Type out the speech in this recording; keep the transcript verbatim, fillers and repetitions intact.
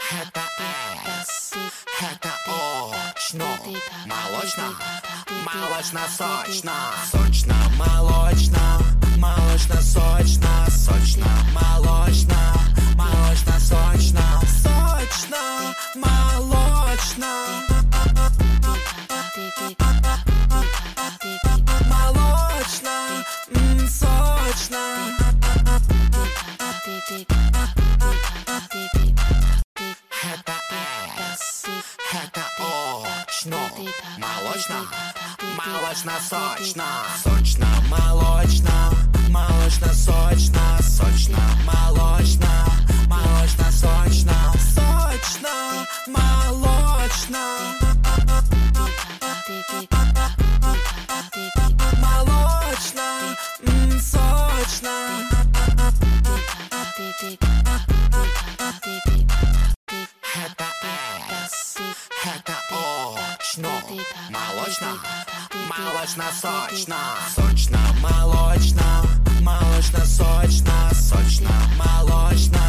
Это С, это очень молочно, молочно-сочно, сочно-молочно, молочно-сочно, сочно-молочно, молочно-сочно, сочно-молочно, молочно, м, сочно. Это С, это очень молочно, молочно-сочно, сочно-молочно, молочно-сочно, сочно-молочно, молочно-сочно, сочно-молочно, молочно, м, сочно. Это С, это очень молочно, молочно-сочно, сочно-молочно, молочно-сочно, сочно-молочно.